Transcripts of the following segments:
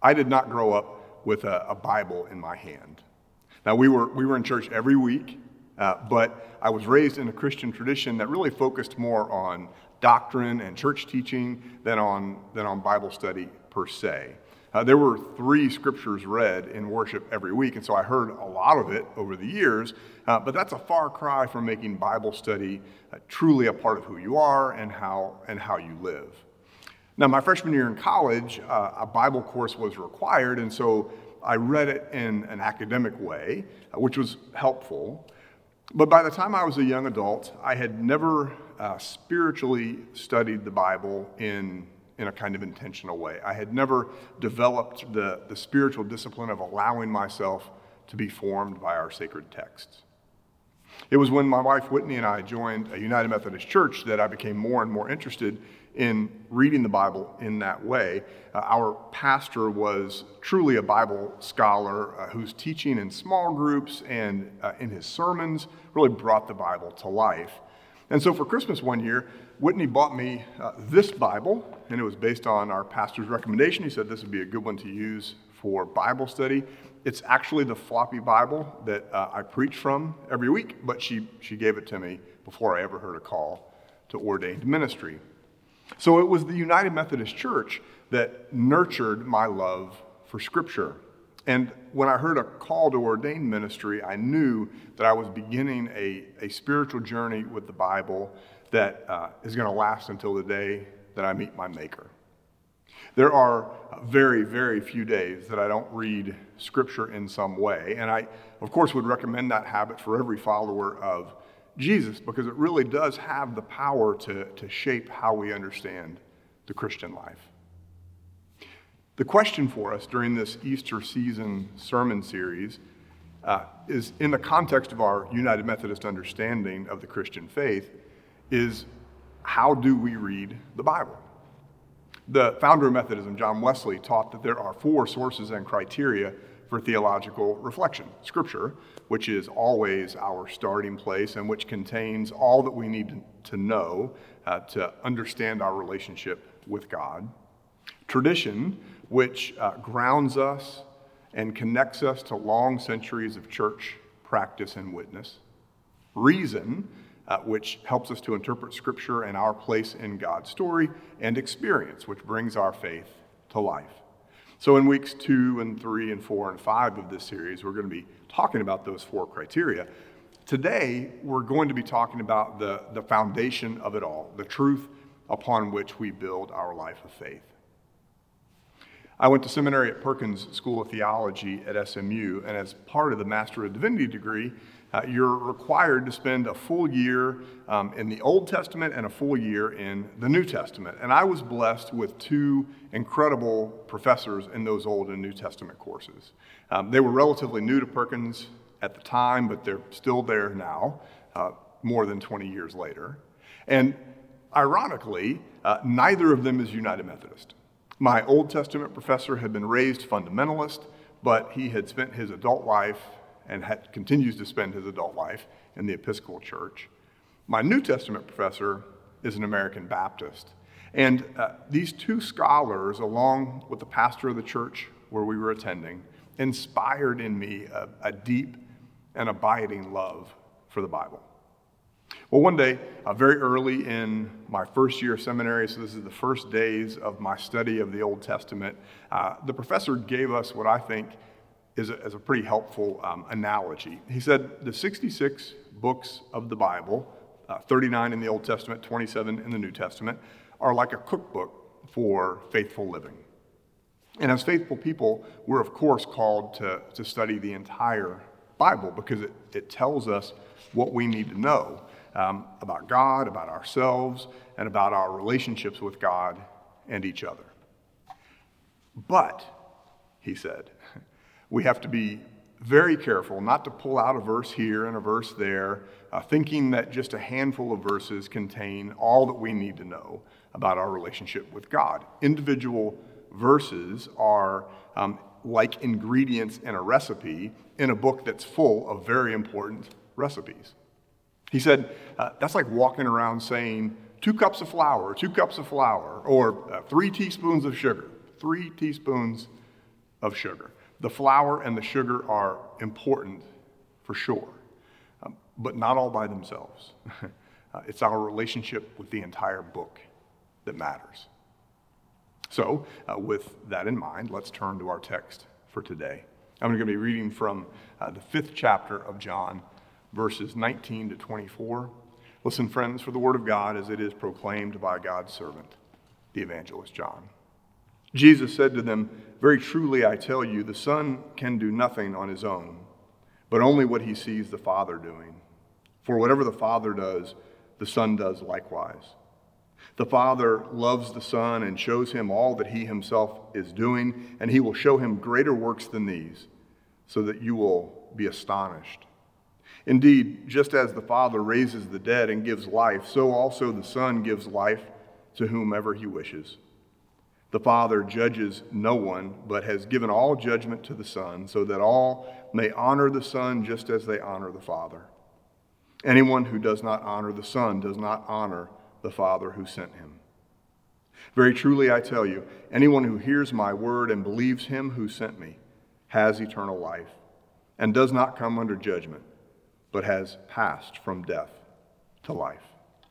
I did not grow up with a Bible in my hand. Now, we were in church every week, but I was raised in a Christian tradition that really focused more on doctrine and church teaching than on Bible study per se. There were 3 scriptures read in worship every week, and so I heard a lot of it over the years, but that's a far cry from making Bible study truly a part of who you are and how you live. Now, my freshman year in college, a Bible course was required, and so I read it in an academic way, which was helpful. But by the time I was a young adult, I had never spiritually studied the Bible in a kind of intentional way. I had never developed the spiritual discipline of allowing myself to be formed by our sacred texts. It was when my wife Whitney and I joined a United Methodist Church that I became more and more interested in reading the Bible in that way. Our pastor was truly a Bible scholar whose teaching in small groups and in his sermons really brought the Bible to life. And so for Christmas one year, Whitney bought me this Bible, and it was based on our pastor's recommendation. He said this would be a good one to use for Bible study. It's actually the floppy Bible that I preach from every week, but she gave it to me before I ever heard a call to ordained ministry. So it was the United Methodist Church that nurtured my love for Scripture. And when I heard a call to ordained ministry, I knew that I was beginning a spiritual journey with the Bible that is going to last until the day that I meet my Maker. There are very, very few days that I don't read Scripture in some way. And I, of course, would recommend that habit for every follower of Jesus, because it really does have the power to shape how we understand the Christian life. The question for us during this Easter season sermon series is, in the context of our United Methodist understanding of the Christian faith, is how do we read the Bible? The founder of Methodism, John Wesley, taught that there are 4 sources and criteria for theological reflection. Scripture, which is always our starting place and which contains all that we need to know to understand our relationship with God. Tradition, which grounds us and connects us to long centuries of church practice and witness. Reason, which helps us to interpret Scripture and our place in God's story. And experience, which brings our faith to life. So in weeks 2 and 3 and 4 and 5 of this series, we're going to be talking about those 4 criteria. Today, we're going to be talking about the foundation of it all, the truth upon which we build our life of faith. I went to seminary at Perkins School of Theology at SMU, and as part of the Master of Divinity degree, you're required to spend a full year in the Old Testament and a full year in the New Testament. And I was blessed with 2 incredible professors in those Old and New Testament courses. They were relatively new to Perkins at the time, but they're still there now, more than 20 years later. And ironically, neither of them is United Methodist. My Old Testament professor had been raised fundamentalist, but he had spent his adult life and continues to spend his adult life in the Episcopal Church. My New Testament professor is an American Baptist. And these 2 scholars, along with the pastor of the church where we were attending, inspired in me a deep and abiding love for the Bible. Well, one day, very early in my first year of seminary, so this is the first days of my study of the Old Testament, the professor gave us what I think is a pretty helpful analogy. He said the 66 books of the Bible, 39 in the Old Testament, 27 in the New Testament, are like a cookbook for faithful living. And as faithful people, we're of course called to study the entire Bible because it tells us what we need to know about God, about ourselves, and about our relationships with God and each other. But, he said, we have to be very careful not to pull out a verse here and a verse there, thinking that just a handful of verses contain all that we need to know about our relationship with God. Individual verses are like ingredients in a recipe in a book that's full of very important recipes. He said, that's like walking around saying 2 cups of flour, 2 cups of flour, or 3 teaspoons of sugar, 3 teaspoons of sugar. The flour and the sugar are important for sure, but not all by themselves. It's our relationship with the entire book that matters. So, with that in mind, let's turn to our text for today. I'm going to be reading from the 5th chapter of John, verses 19 to 24. Listen, friends, for the word of God as it is proclaimed by God's servant, the evangelist John. Jesus said to them, "Very truly I tell you, the Son can do nothing on his own, but only what he sees the Father doing. For whatever the Father does, the Son does likewise. The Father loves the Son and shows him all that he himself is doing, and he will show him greater works than these, so that you will be astonished. Indeed, just as the Father raises the dead and gives life, so also the Son gives life to whomever he wishes. The Father judges no one, but has given all judgment to the Son, so that all may honor the Son just as they honor the Father. Anyone who does not honor the Son does not honor the Father who sent him. Very truly I tell you, anyone who hears my word and believes him who sent me has eternal life, and does not come under judgment, but has passed from death to life."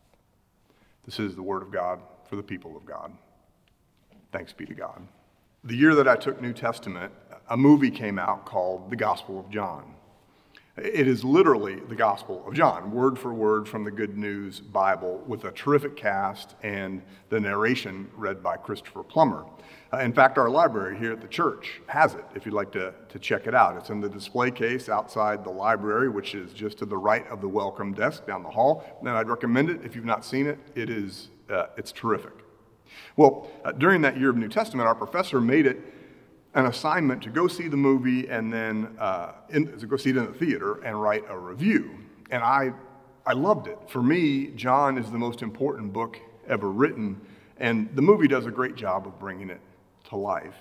This is the word of God for the people of God. Thanks be to God. The year that I took New Testament, a movie came out called The Gospel of John. It is literally the Gospel of John, word for word from the Good News Bible, with a terrific cast and the narration read by Christopher Plummer. In fact, our library here at the church has it, if you'd like to check it out. It's in the display case outside the library, which is just to the right of the welcome desk down the hall. And I'd recommend it if you've not seen it. It's terrific. Well, during that year of New Testament, our professor made it an assignment to go see the movie and then to go see it in the theater and write a review. And I loved it. For me, John is the most important book ever written, and the movie does a great job of bringing it to life.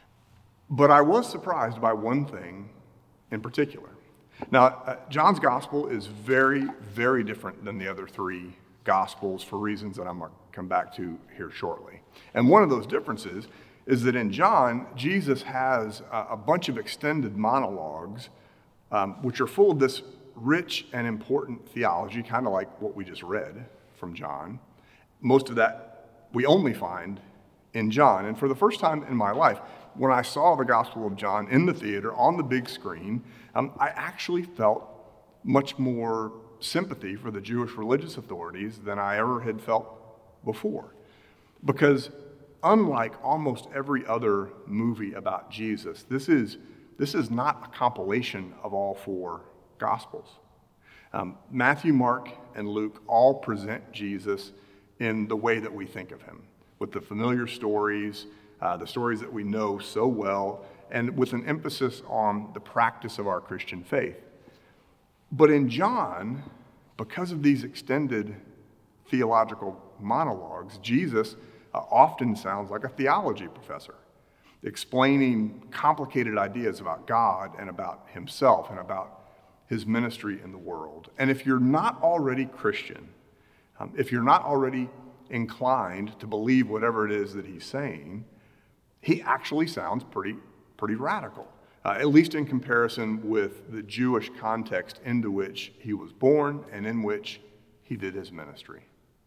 But I was surprised by one thing in particular. Now, John's gospel is very, very different than the other three gospels for reasons that I'm going to come back to here shortly. And one of those differences is that in John, Jesus has a bunch of extended monologues, which are full of this rich and important theology, kind of like what we just read from John. Most of that we only find in John. And for the first time in my life, when I saw the Gospel of John in the theater on the big screen, I actually felt much more sympathy for the Jewish religious authorities than I ever had felt before. Because unlike almost every other movie about Jesus, this is not a compilation of all four Gospels. Matthew, Mark, and Luke all present Jesus in the way that we think of him, with the familiar stories, the stories that we know so well, and with an emphasis on the practice of our Christian faith. But in John, because of these extended theological monologues, Jesus often sounds like a theology professor, explaining complicated ideas about God and about himself and about his ministry in the world. And if you're not already Christian, if you're not already inclined to believe whatever it is that he's saying, he actually sounds pretty radical, at least in comparison with the Jewish context into which he was born and in which he did his ministry.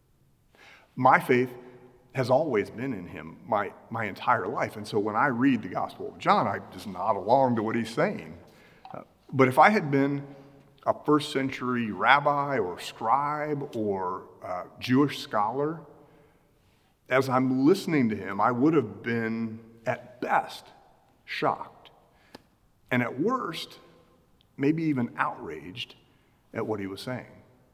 My faith has always been in him my entire life. And so when I read the Gospel of John, I just nod along to what he's saying. But if I had been a first century rabbi or scribe or Jewish scholar, as I'm listening to him, I would have been at best shocked, and at worst, maybe even outraged at what he was saying.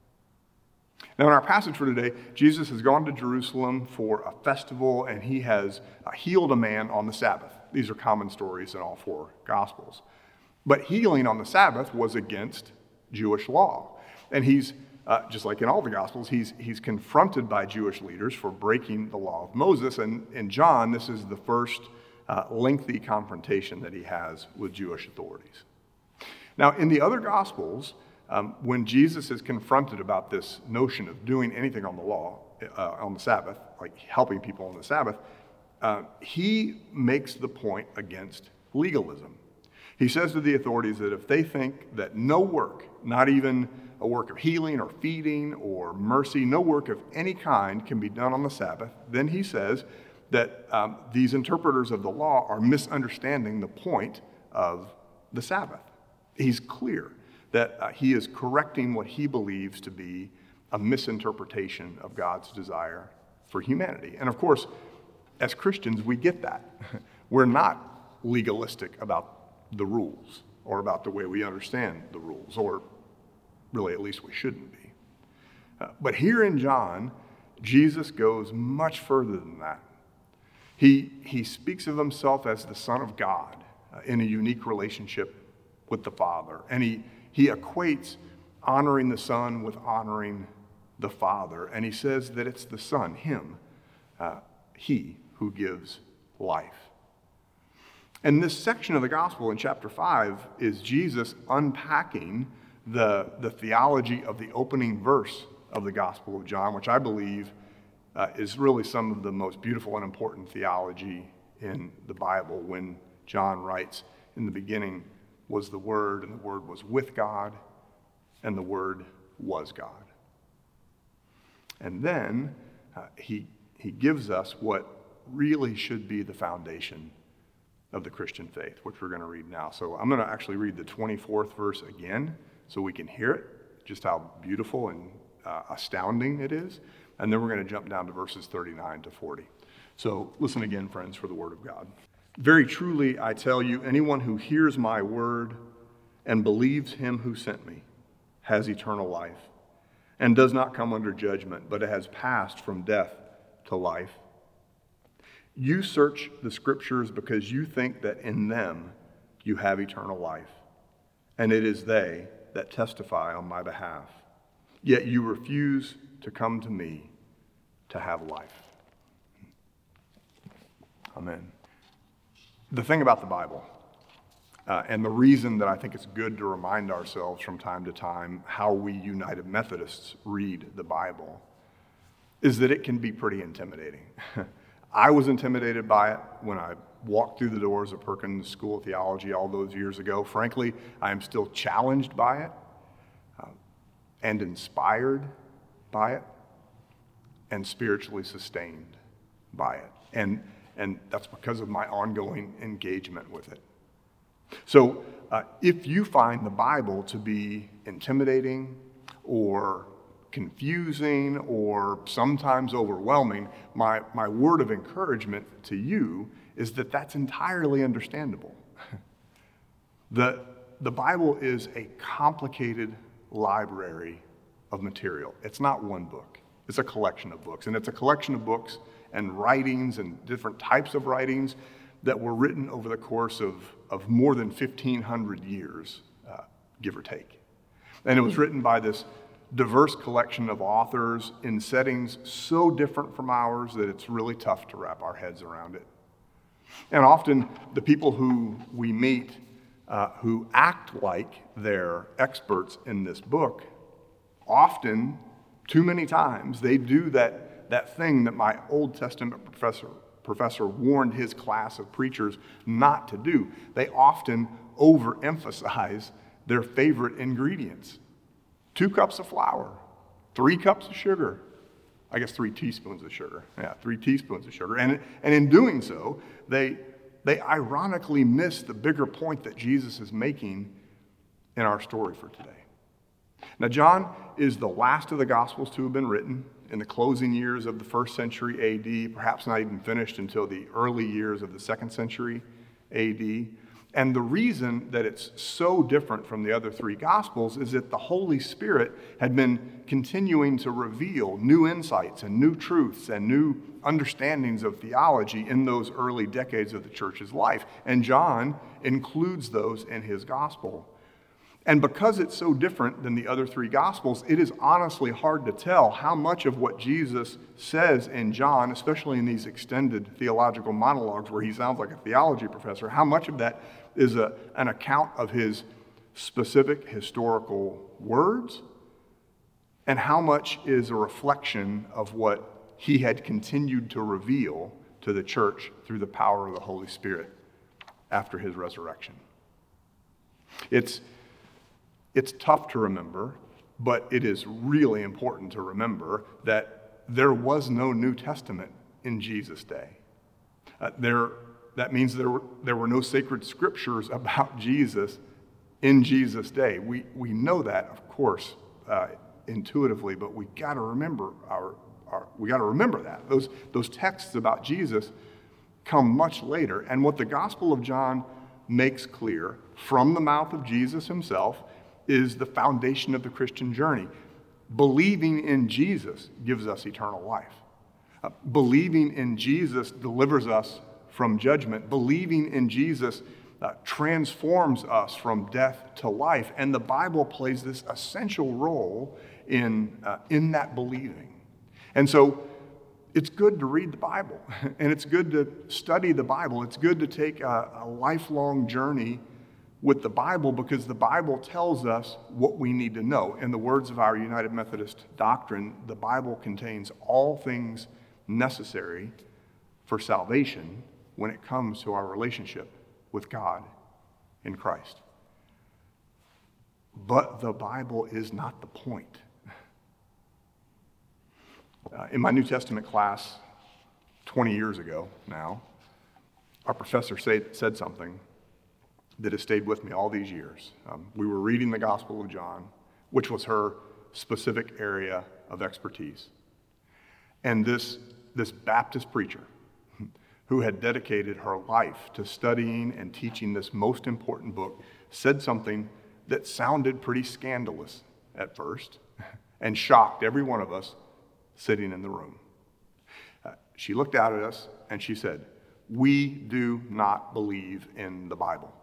Now, in our passage for today, Jesus has gone to Jerusalem for a festival, and he has healed a man on the Sabbath. These are common stories in all four Gospels. But healing on the Sabbath was against Jewish law. And he's, just like in all the Gospels, he's confronted by Jewish leaders for breaking the law of Moses. And in John, this is the first lengthy confrontation that he has with Jewish authorities. Now, in the other Gospels, when Jesus is confronted about this notion of doing anything on the law, on the Sabbath, like helping people on the Sabbath, he makes the point against legalism. He says to the authorities that if they think that no work, not even a work of healing or feeding or mercy, no work of any kind can be done on the Sabbath, then he says that these interpreters of the law are misunderstanding the point of the Sabbath. He's clear that he is correcting what he believes to be a misinterpretation of God's desire for humanity. And of course, as Christians, we get that. We're not legalistic about the rules or about the way we understand the rules, or really at least we shouldn't be. But here in John, Jesus goes much further than that. He speaks of himself as the Son of God in a unique relationship with the Father. And he equates honoring the Son with honoring the Father. And he says that it's the Son, him, he who gives life. And this section of the gospel in chapter 5 is Jesus unpacking the theology of the opening verse of the Gospel of John, which I believe is really some of the most beautiful and important theology in the Bible, when John writes, "In the beginning was the Word, and the Word was with God, and the Word was God." And then he gives us what really should be the foundation of the Christian faith, which we're going to read now. So I'm going to actually read the 24th verse again so we can hear it, just how beautiful and astounding it is. And then we're going to jump down to verses 39 to 40. So listen again, friends, for the word of God. "Very truly, I tell you, anyone who hears my word and believes him who sent me has eternal life and does not come under judgment, but has passed from death to life. You search the scriptures because you think that in them you have eternal life, and it is they that testify on my behalf. Yet you refuse to come to me to have life." Amen. The thing about the Bible, and the reason that I think it's good to remind ourselves from time to time how we United Methodists read the Bible, is that it can be pretty intimidating. I was intimidated by it when I walked through the doors of Perkins School of Theology all those years ago. Frankly, I am still challenged by it and inspired by it and spiritually sustained by it. And that's because of my ongoing engagement with it. So if you find the Bible to be intimidating or confusing or sometimes overwhelming, my word of encouragement to you is that that's entirely understandable. The Bible is a complicated library of material. It's not one book. It's a collection of books. And it's a collection of books and writings and different types of writings that were written over the course of more than 1,500 years, give or take. And it was written by this diverse collection of authors in settings so different from ours that it's really tough to wrap our heads around it. And often the people who we meet who act like they're experts in this book, often, too many times, they do that thing that my Old Testament professor warned his class of preachers not to do. They often overemphasize their favorite ingredients. 2 cups of flour, 3 cups of sugar. I guess 3 teaspoons of sugar. Yeah, 3 teaspoons of sugar. And in doing so, they ironically miss the bigger point that Jesus is making in our story for today. Now, John is the last of the Gospels to have been written in the closing years of the 1st century A.D., perhaps not even finished until the early years of the 2nd century A.D. And the reason that it's so different from the other 3 Gospels is that the Holy Spirit had been continuing to reveal new insights and new truths and new understandings of theology in those early decades of the church's life. And John includes those in his Gospel. And because it's so different than the other 3 Gospels, it is honestly hard to tell how much of what Jesus says in John, especially in these extended theological monologues where he sounds like a theology professor, how much of that is an account of his specific historical words, and how much is a reflection of what he had continued to reveal to the church through the power of the Holy Spirit after his resurrection. It's tough to remember, but it is really important to remember that there was no New Testament in Jesus' day. That means there were no sacred scriptures about Jesus in Jesus' day. We know that, of course, intuitively, but we got to remember that those texts about Jesus come much later. And what the Gospel of John makes clear from the mouth of Jesus himself is the foundation of the Christian journey. Believing in Jesus gives us eternal life. Believing in Jesus delivers us from judgment. Believing in Jesus transforms us from death to life. And the Bible plays this essential role in that believing. And so it's good to read the Bible, and it's good to study the Bible. It's good to take a lifelong journey with the Bible, because the Bible tells us what we need to know. In the words of our United Methodist doctrine, the Bible contains all things necessary for salvation when it comes to our relationship with God in Christ. But the Bible is not the point. In my New Testament class 20 years ago now, our professor said something that has stayed with me all these years. We were reading the Gospel of John, which was her specific area of expertise. And this Baptist preacher who had dedicated her life to studying and teaching this most important book said something that sounded pretty scandalous at first and shocked every one of us sitting in the room. She looked out at us and she said, "We do not believe in the Bible."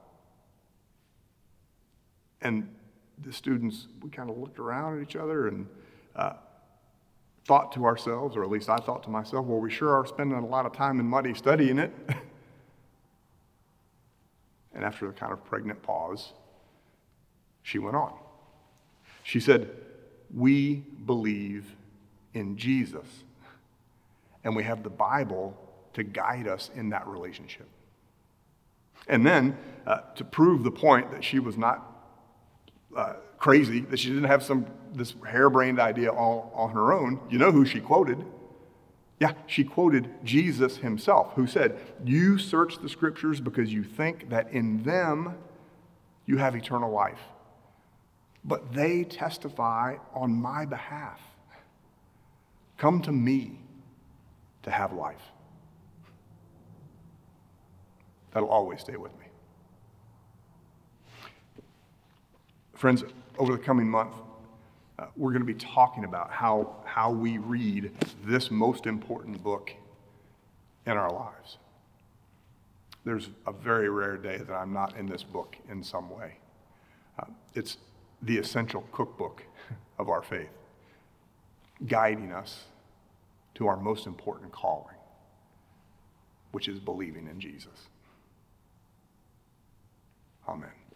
And the students, we kind of looked around at each other and thought to ourselves, or at least I thought to myself, well, we sure are spending a lot of time and money studying it. And after a kind of pregnant pause, she went on. She said, "We believe in Jesus, and we have the Bible to guide us in that relationship." And then, to prove the point that she was not crazy, that she didn't have this harebrained idea all on her own, you know who she quoted? Yeah, she quoted Jesus himself, who said, "You search the scriptures because you think that in them you have eternal life, but they testify on my behalf. Come to me to have life." That'll always stay with me. Friends, over the coming month, we're going to be talking about how we read this most important book in our lives. There's a very rare day that I'm not in this book in some way. It's the essential cookbook of our faith, guiding us to our most important calling, which is believing in Jesus. Amen.